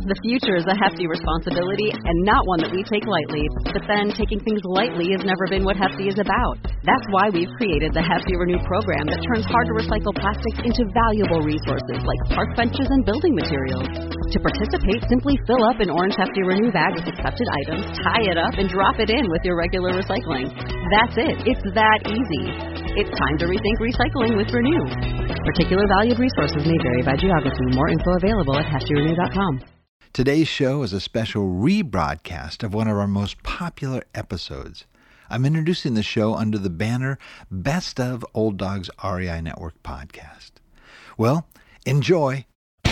The future is a hefty responsibility and not one that we take lightly. But then taking things lightly has never been what Hefty is about. That's why we've created the Hefty Renew program that turns hard-to-recycle plastics into valuable resources like park benches and building materials. To participate, simply fill up an orange Hefty Renew bag with accepted items, tie it up, and drop it in with your regular recycling. That's it. It's that easy. It's time to rethink recycling with Renew. Particular valued resources may vary by geography. More info available at heftyrenew.com. Today's show is a special rebroadcast of one of our most popular episodes. I'm introducing the show under the banner Best of Old Dogs REI Network Podcast. Well, enjoy.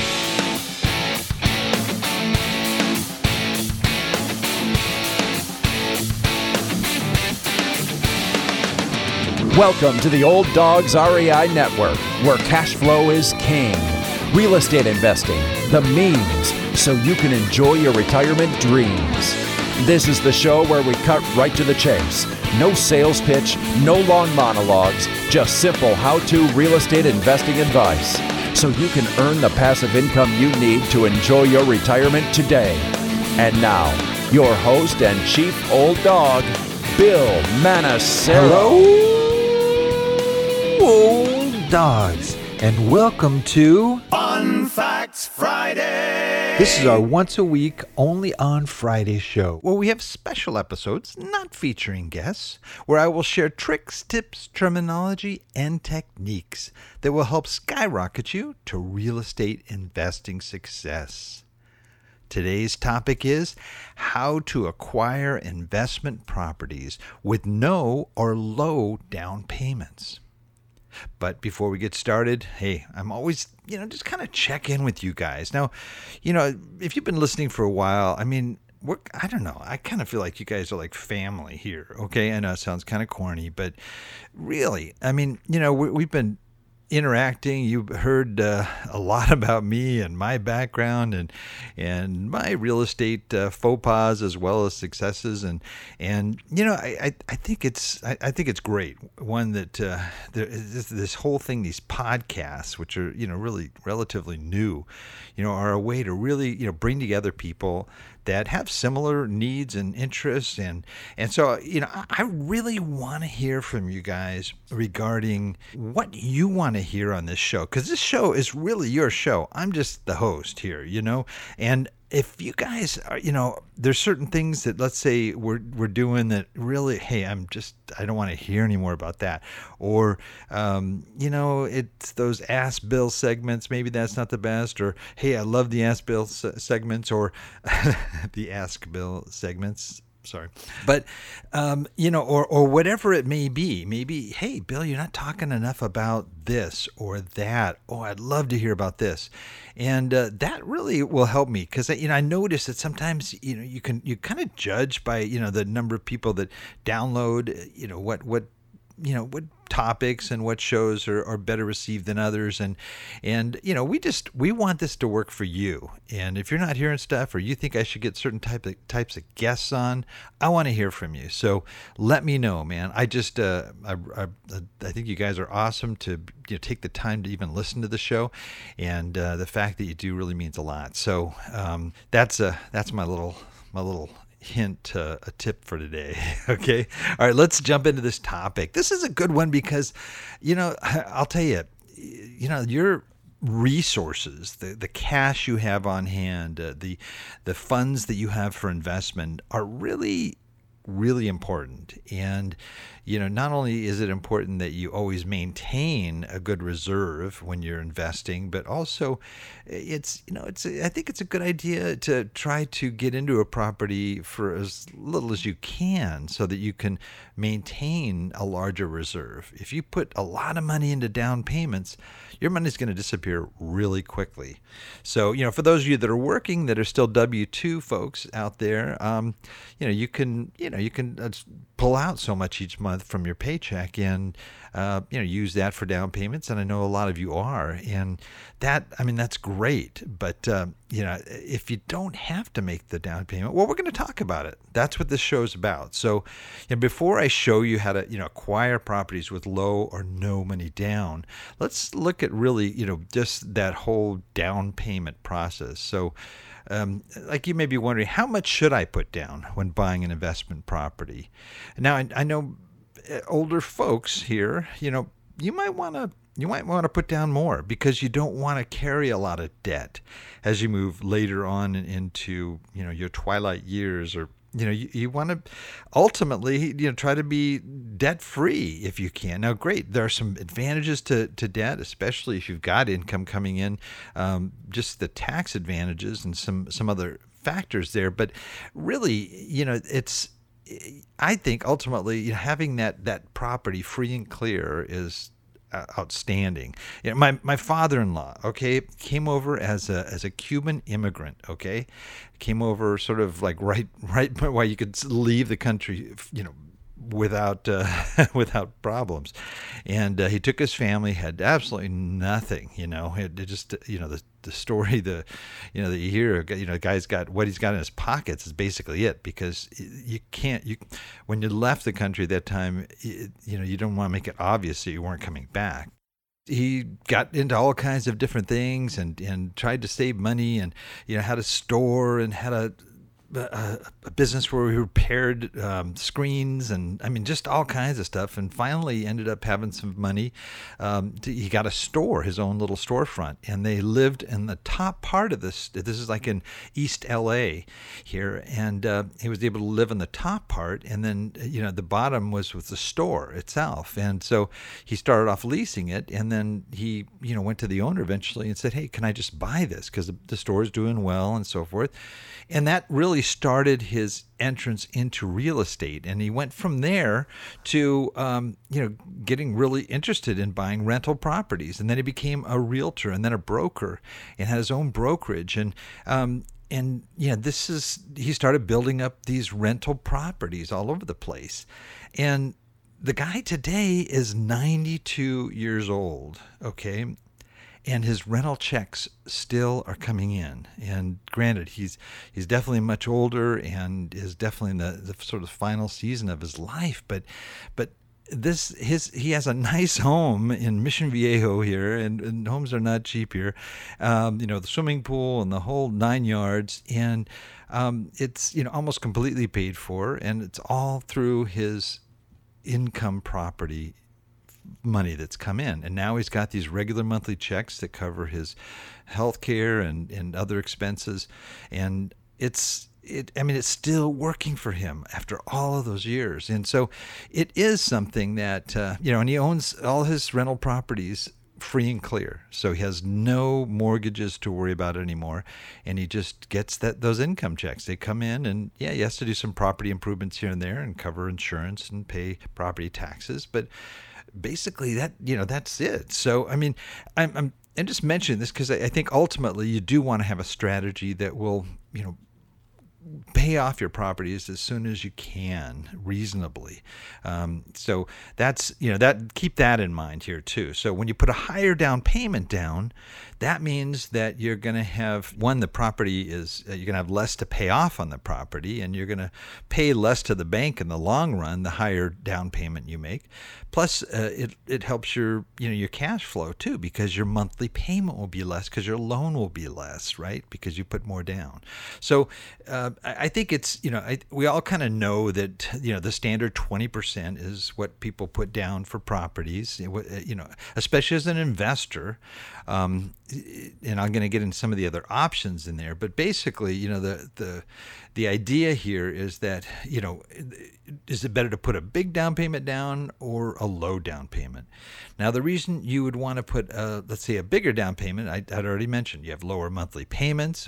Welcome to the Old Dogs REI Network, where cash flow is king. Real estate investing, the means, so you can enjoy your retirement dreams. This is the show where we cut right to the chase. No sales pitch, no long monologues, just simple how-to real estate investing advice, so you can earn the passive income you need to enjoy your retirement today. And now, your host and chief old dog, Bill Manassero. Hello, old dogs, and welcome to Fun Facts Friday! This is our once-a-week, only on Friday show, where we have special episodes, not featuring guests, where I will share tricks, tips, terminology, and techniques that will help skyrocket you to real estate investing success. Today's topic is how to acquire investment properties with no or low down payments. But before we get started, hey, I'm always, just kind of check in with you guys. Now, if you've been listening for a while, I don't know. I kind of feel like you guys are like family here, okay? I know it sounds kind of corny, but really, we've been interacting. You've heard a lot about me and my background and my real estate faux pas as well as successes, and I think it's great. One that this whole thing, these podcasts, which are really relatively new, are a way to really bring together people that have similar needs and interests, and so I really want to hear from you guys regarding what you want to hear on this show, because this show is really your show. I'm just the host here, and if you guys are, there's certain things that, let's say we're doing that really, hey, I don't want to hear any more about that. Or, it's those Ask Bill segments. Maybe that's not the best. Or, hey, I love the Ask Bill segments, or the Ask Bill segments. Sorry. But, or whatever it may be. Maybe, hey, Bill, you're not talking enough about this or that. Oh, I'd love to hear about this. And that really will help me, because, I notice that sometimes, you kind of judge by, the number of people that download, what topics and what shows are better received than others, and we want this to work for you. And if you're not hearing stuff, or you think I should get certain types of guests on, I want to hear from you. So let me know, man. I just I think you guys are awesome to take the time to even listen to the show, and the fact that you do really means a lot. So that's my little hint, a tip for today. Okay. All right, let's jump into this topic. This is a good one because, I'll tell you, your resources, the cash you have on hand, the funds that you have for investment are really, really important. And, not only is it important that you always maintain a good reserve when you're investing, but also I think it's a good idea to try to get into a property for as little as you can, so that you can maintain a larger reserve. If you put a lot of money into down payments, your money's going to disappear really quickly. So, for those of you that are working, that are still W-2 folks out there, you can pull out so much each month from your paycheck and use that for down payments. And I know a lot of you are, and that's great. But if you don't have to make the down payment, well, we're going to talk about it. That's what this show's about. So, before I show you how to acquire properties with low or no money down, let's look at really just that whole down payment process. So like you may be wondering, how much should I put down when buying an investment property? Now, I know older folks here, you might want to put down more because you don't want to carry a lot of debt as you move later on into, your twilight years, or you want to ultimately, try to be debt free if you can. Now, great, there are some advantages to debt, especially if you've got income coming in, just the tax advantages and some other factors there. But really, I think ultimately having that property free and clear is outstanding. My father-in-law, came over as a Cuban immigrant, came over sort of like right while you could leave the country, without without problems, and he took his family, had absolutely nothing, it just the story that you hear, the guy's got what he's got in his pockets is basically it, because you can't, when you left the country at that time, you don't want to make it obvious that you weren't coming back. He got into all kinds of different things and tried to save money, and had a store and had a business where we repaired screens, and just all kinds of stuff, and finally ended up having some money. He got a store, his own little storefront, and they lived in the top part of this. This is like in East LA here, and he was able to live in the top part, and then the bottom was the store itself. And so he started off leasing it, and then he went to the owner eventually and said, "Hey, can I just buy this, because the store is doing well," and so forth. And that really started his entrance into real estate, and he went from there to getting really interested in buying rental properties, and then he became a realtor and then a broker and had his own brokerage, and he started building up these rental properties all over the place. And the guy today is 92 years old, and his rental checks still are coming in. And granted, he's definitely much older and is definitely in the sort of final season of his life. But he has a nice home in Mission Viejo here, and homes are not cheap here. The swimming pool and the whole 9 yards, and it's almost completely paid for, and it's all through his income property money that's come in. And now he's got these regular monthly checks that cover his health care and other expenses, and it's still working for him after all of those years. And so it is something that and he owns all his rental properties free and clear, so he has no mortgages to worry about anymore, and he just gets those income checks. They come in, and he has to do some property improvements here and there and cover insurance and pay property taxes, but basically that's it. So I'm just mentioning this because I think ultimately you do want to have a strategy that will pay off your properties as soon as you can reasonably. So that's keep that in mind here too. So when you put a higher down payment down, that means that you're going to have the property is you're going to have less to pay off on the property, and you're going to pay less to the bank in the long run the higher down payment you make. Plus it helps your cash flow too, because your monthly payment will be less because your loan will be less, right? Because you put more down. So I think it's we all kind of know that the standard 20% is what people put down for properties, especially as an investor. And I'm going to get into some of the other options in there, but basically, the idea here is that, is it better to put a big down payment down or a low down payment? Now, the reason you would want to put, let's say, a bigger down payment, I'd already mentioned, you have lower monthly payments,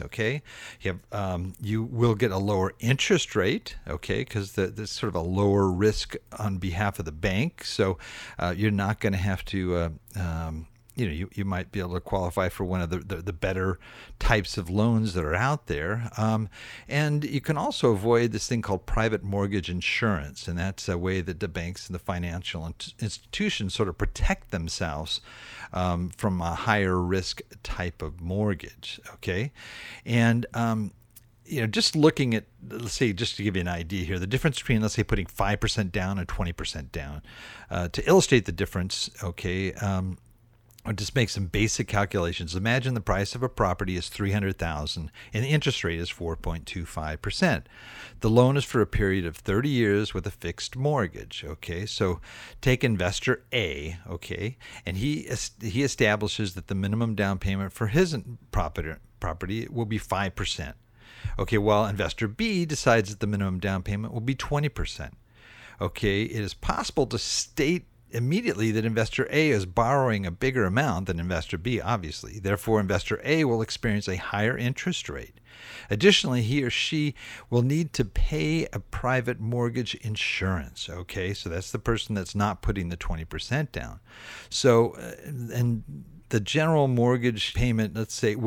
you will get a lower interest rate, because there's sort of a lower risk on behalf of the bank, so you're not going to have to you might be able to qualify for one of the better types of loans that are out there. And you can also avoid this thing called private mortgage insurance. And that's a way that the banks and the financial institutions sort of protect themselves from a higher risk type of mortgage. And just looking at, let's say, just to give you an idea here, the difference between, let's say, putting 5% down and 20% down. To illustrate the difference, I'll just make some basic calculations. Imagine the price of a property is $300,000 and the interest rate is 4.25%. The loan is for a period of 30 years with a fixed mortgage. Okay, so take investor A. Okay, and he establishes that the minimum down payment for his property will be 5%. Okay, while investor B decides that the minimum down payment will be 20%. Okay, it is possible to state immediately that investor A is borrowing a bigger amount than investor B, obviously. Therefore, investor A will experience a higher interest rate. Additionally, he or she will need to pay a private mortgage insurance. Okay, so that's the person that's not putting the 20% down. So, and the general mortgage payment, let's say,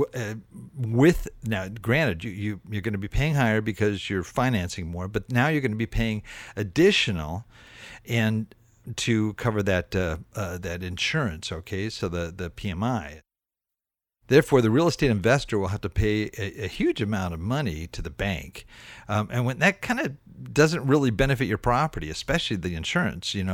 now granted, you're going to be paying higher because you're financing more, but now you're going to be paying additional and to cover that insurance, okay, so the PMI. Therefore, the real estate investor will have to pay a huge amount of money to the bank. And when that kind of doesn't really benefit your property, especially the insurance, the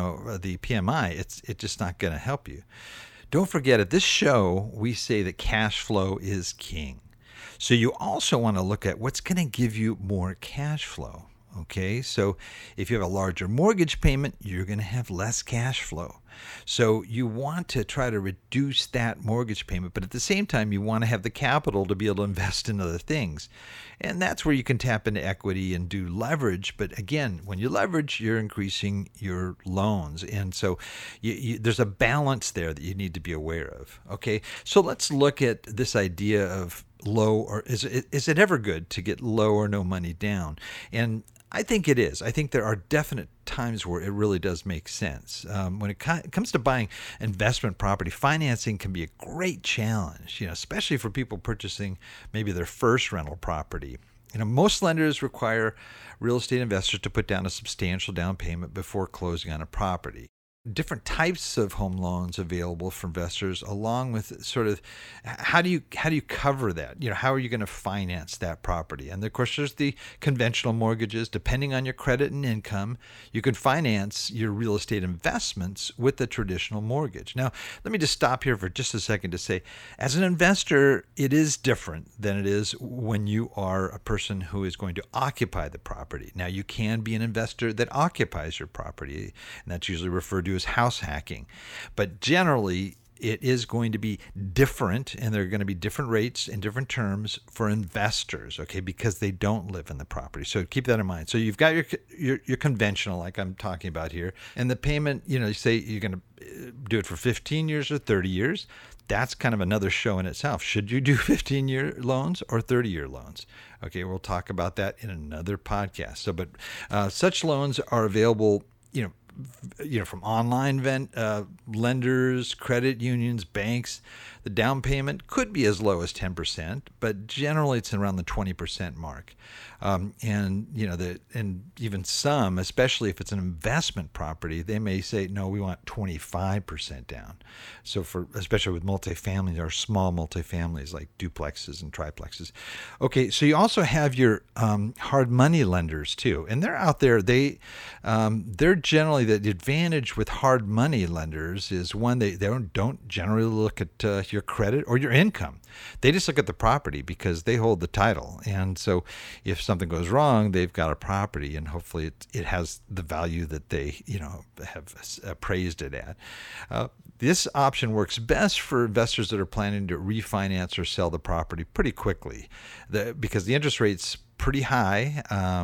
PMI, it's just not going to help you. Don't forget, at this show, we say that cash flow is king. So you also want to look at what's going to give you more cash flow. Okay, so if you have a larger mortgage payment, you're going to have less cash flow. So you want to try to reduce that mortgage payment, but at the same time, you want to have the capital to be able to invest in other things. And that's where you can tap into equity and do leverage. But again, when you leverage, you're increasing your loans. And so there's a balance there that you need to be aware of. Okay, so let's look at this idea of low, or is it ever good to get low or no money down? And I think it is. I think there are definite times where it really does make sense. When it comes to buying investment property, financing can be a great challenge, especially for people purchasing maybe their first rental property. Most lenders require real estate investors to put down a substantial down payment before closing on a property. Different types of home loans available for investors, along with sort of how do you cover that? How are you going to finance that property? And of course, there's the conventional mortgages. Depending on your credit and income, you can finance your real estate investments with a traditional mortgage. Now, let me just stop here for just a second to say, as an investor, it is different than it is when you are a person who is going to occupy the property. Now, you can be an investor that occupies your property, and that's usually referred to as house hacking. But generally, it is going to be different, and there are going to be different rates and different terms for investors, okay, because they don't live in the property. So keep that in mind. So you've got your conventional, like I'm talking about here, and the payment, you say you're going to do it for 15 years or 30 years. That's kind of another show in itself. Should you do 15-year loans or 30-year loans? Okay, we'll talk about that in another podcast. So, but such loans are available, from online lenders, credit unions, banks. The down payment could be as low as 10%, but generally it's around the 20% mark. And even some, especially if it's an investment property, they may say, no, we want 25% down. So especially with multifamily or small multifamilies like duplexes and triplexes. Okay, so you also have your hard money lenders too, and they're out there. They're generally, the advantage with hard money lenders is one, they don't generally look at your credit or your income. They just look at the property because they hold the title. And so if something goes wrong, they've got a property, and hopefully it has the value that they have appraised it at. This option works best for investors that are planning to refinance or sell the property pretty quickly, because the interest rate's pretty high,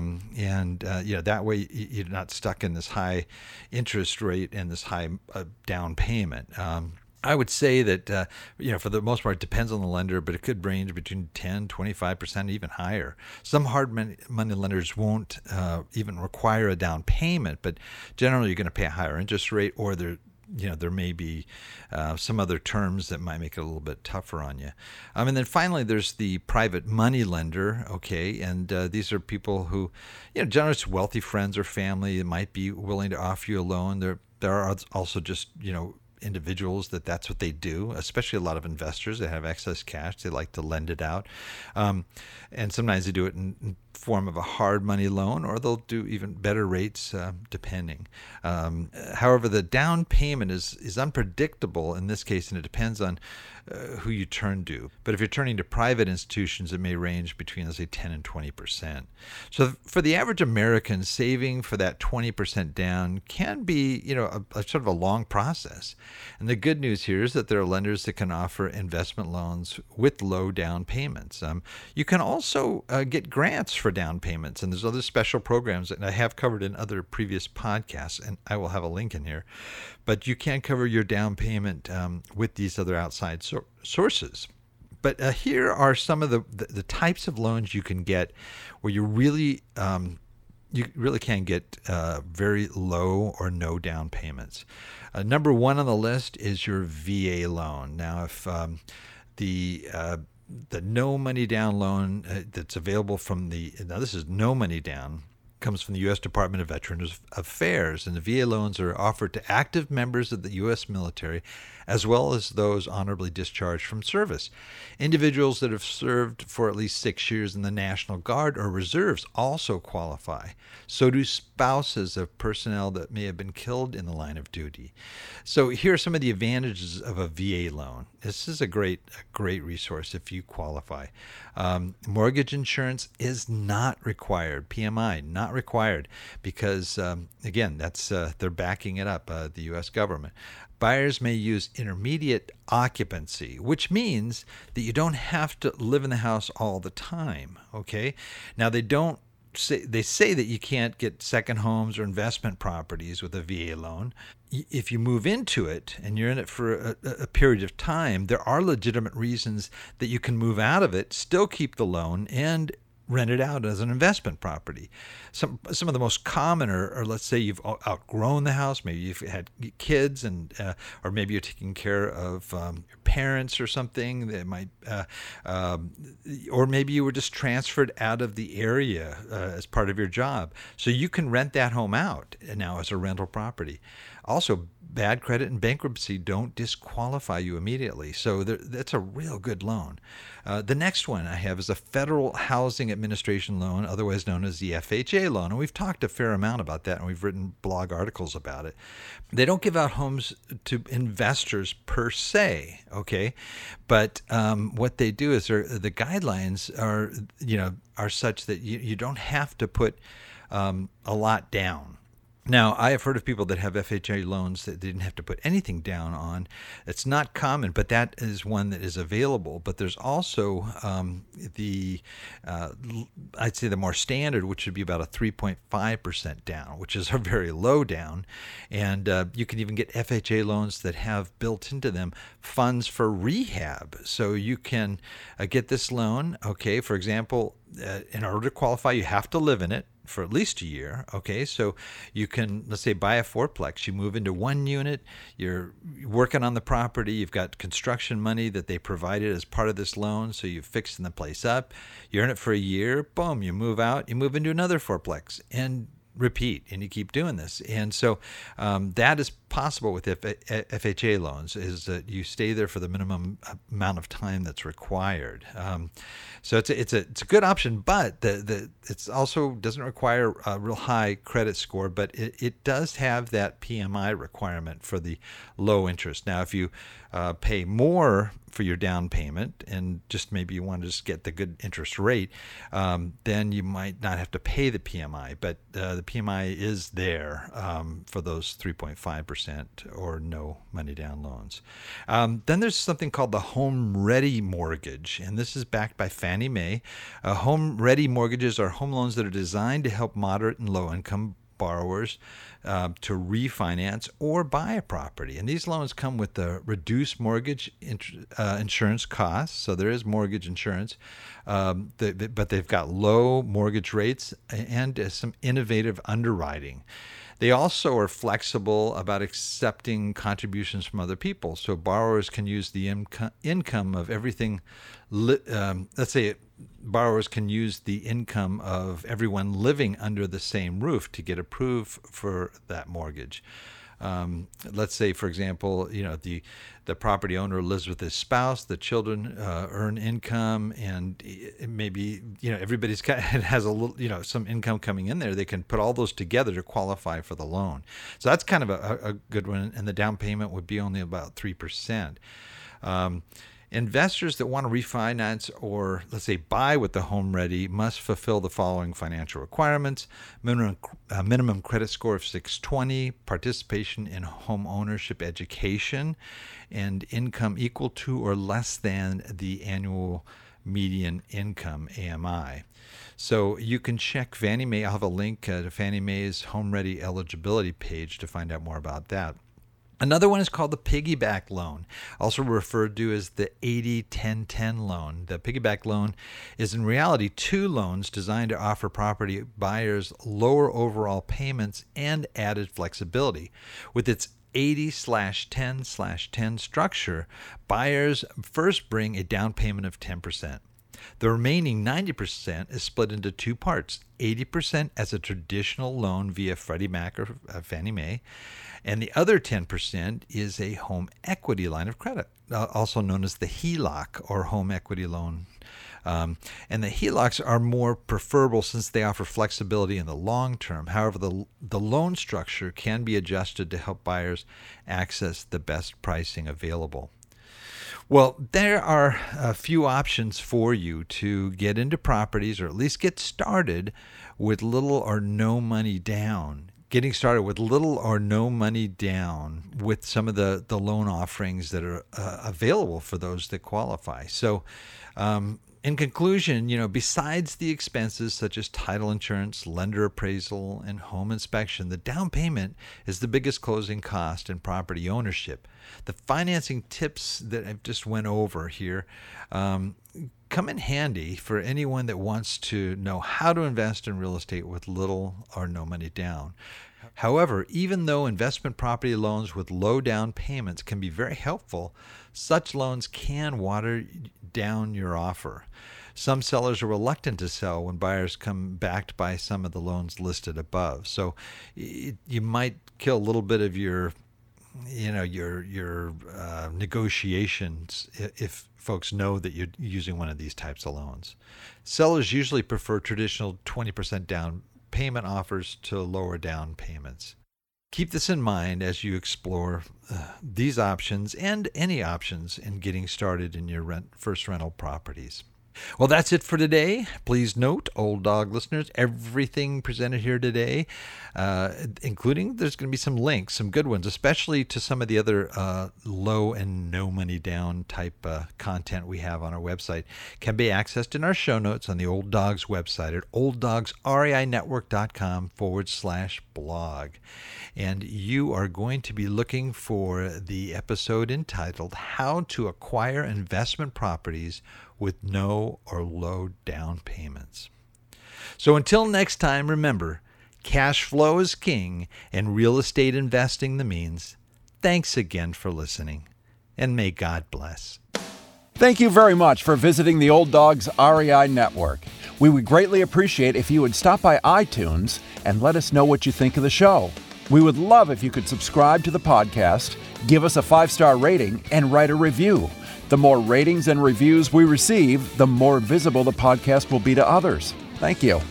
and that way you're not stuck in this high interest rate and this high down payment. I would say that, for the most part, it depends on the lender, but it could range between 10, 25%, even higher. Some hard money lenders won't even require a down payment, but generally you're going to pay a higher interest rate, or there may be some other terms that might make it a little bit tougher on you. And then finally, there's the private money lender, okay? And these are people who, generally it's wealthy friends or family that might be willing to offer you a loan. There are also just, individuals that's what they do, especially a lot of investors that have excess cash. They like to lend it out. And sometimes they do it in form of a hard money loan, or they'll do even better rates depending. However, the down payment is unpredictable in this case, and it depends on who you turn to. But if you're turning to private institutions, it may range between, let's say, 10 and 20%. So for the average American, saving for that 20% down can be, a sort of a long process. And the good news here is that there are lenders that can offer investment loans with low down payments. You can also get grants for down payments, and there's other special programs that I have covered in other previous podcasts, and I will have a link in here. But you can cover your down payment with these other outside sources. But here are some of the types of loans you can get where you really can get very low or no down payments. Number one on the list is your VA loan. Now, if the no money down loan that's available from this is no money down, comes from the U.S. Department of Veterans Affairs, and the VA loans are offered to active members of the U.S. military as well as those honorably discharged from service. Individuals that have served for at least 6 years in the National Guard or Reserves also qualify. So do spouses of personnel that may have been killed in the line of duty. So here are some of the advantages of a VA loan. This is a great resource if you qualify. Mortgage insurance is not required. PMI, not required, because, again, that's they're backing it up, the U.S. government. Buyers may use intermediate occupancy, which means that you don't have to live in the house all the time, okay? Now, they say that you can't get second homes or investment properties with a VA loan. If you move into it and you're in it for a period of time, there are legitimate reasons that you can move out of it, still keep the loan, and rent it out as an investment property. Some of the most common are let's say you've outgrown the house, maybe you've had kids, and or maybe you're taking care of your parents or something that might, or maybe you were just transferred out of the area as part of your job. So you can rent that home out now as a rental property. Also, bad credit and bankruptcy don't disqualify you immediately. So that's a real good loan. The next one I have is a Federal Housing Administration loan, otherwise known as the FHA loan. And we've talked a fair amount about that, and we've written blog articles about it. They don't give out homes to investors per se, okay? But what they do is the guidelines are such that you don't have to put a lot down. Now, I have heard of people that have FHA loans that they didn't have to put anything down on. It's not common, but that is one that is available. But there's also I'd say the more standard, which would be about a 3.5% down, which is a very low down. And you can even get FHA loans that have built into them funds for rehab. So you can get this loan, okay, for example, in order to qualify, you have to live in it for at least a year, okay? So you can, let's say, buy a fourplex. You move into one unit, you're working on the property, you've got construction money that they provided as part of this loan, so you're fixing the place up, you're in it for a year, boom, you move out, you move into another fourplex, and repeat, and you keep doing this. And so that is possible with FHA loans, is that you stay there for the minimum amount of time that's required. So it's a good option, but it's also doesn't require a real high credit score, but it does have that PMI requirement for the low interest. Now, if you pay more for your down payment, and just maybe you want to just get the good interest rate, then you might not have to pay the PMI, but the PMI is there for those 3.5% or no money down loans. Then there's something called the Home Ready Mortgage, and this is backed by Fannie Mae. Home Ready mortgages are home loans that are designed to help moderate and low income borrowers to refinance or buy a property. And these loans come with the reduced mortgage insurance costs. So there is mortgage insurance, but they've got low mortgage rates and some innovative underwriting. They also are flexible about accepting contributions from other people. So borrowers can use the income of everything. Let's say borrowers can use the income of everyone living under the same roof to get approved for that mortgage. Let's say, for example, the property owner lives with his spouse, the children earn income, and maybe everybody's has a little some income coming in there. They can put all those together to qualify for the loan. So that's kind of a good one, and the down payment would be only about 3%. Investors that want to refinance or, let's say, buy with the home ready must fulfill the following financial requirements: minimum credit score of 620, participation in home ownership education, and income equal to or less than the annual median income, AMI. So you can check Fannie Mae. I'll have a link to Fannie Mae's home ready eligibility page to find out more about that. Another one is called the piggyback loan, also referred to as the 80-10-10 loan. The piggyback loan is in reality two loans designed to offer property buyers lower overall payments and added flexibility. With its 80/10/10 structure, buyers first bring a down payment of 10%. The remaining 90% is split into two parts: 80% as a traditional loan via Freddie Mac or Fannie Mae, and the other 10% is a home equity line of credit, also known as the HELOC or home equity loan. And the HELOCs are more preferable since they offer flexibility in the long term. However, the loan structure can be adjusted to help buyers access the best pricing available. Well, there are a few options for you to get into properties, or at least get started with little or no money down. Getting started with little or no money down with some of the loan offerings that are available for those that qualify. So, in conclusion, besides the expenses such as title insurance, lender appraisal, and home inspection, the down payment is the biggest closing cost in property ownership. The financing tips that I've just went over here come in handy for anyone that wants to know how to invest in real estate with little or no money down. However, even though investment property loans with low down payments can be very helpful, such loans can water down your offer. Some sellers are reluctant to sell when buyers come backed by some of the loans listed above. So you might kill a little bit of your negotiations if folks know that you're using one of these types of loans. Sellers usually prefer traditional 20% down payment offers to lower down payments. Keep this in mind as you explore these options and any options in getting started in your first rental properties. Well, that's it for today. Please note, Old Dog listeners, everything presented here today, including there's going to be some links, some good ones, especially to some of the other low and no money down type content we have on our website, can be accessed in our show notes on the Old Dogs website at olddogsreinetwork.com/blog. And you are going to be looking for the episode entitled How to Acquire Investment Properties with No or Low Down Payments. So until next time, remember, cash flow is king and real estate investing the means. Thanks again for listening, and may God bless. Thank you very much for visiting the Old Dogs REI Network. We would greatly appreciate if you would stop by iTunes and let us know what you think of the show. We would love if you could subscribe to the podcast, give us a 5-star rating, and write a review. The more ratings and reviews we receive, the more visible the podcast will be to others. Thank you.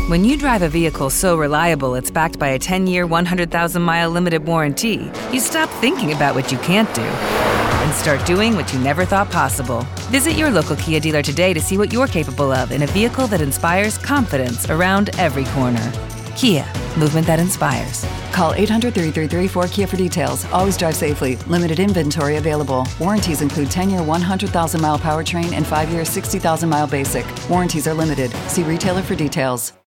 When you drive a vehicle so reliable it's backed by a 10-year, 100,000-mile limited warranty, you stop thinking about what you can't do and start doing what you never thought possible. Visit your local Kia dealer today to see what you're capable of in a vehicle that inspires confidence around every corner. Kia, movement that inspires. Call 800-333-4KIA for details. Always drive safely. Limited inventory available. Warranties include 10-year 100,000-mile powertrain and 5-year 60,000-mile basic. Warranties are limited. See retailer for details.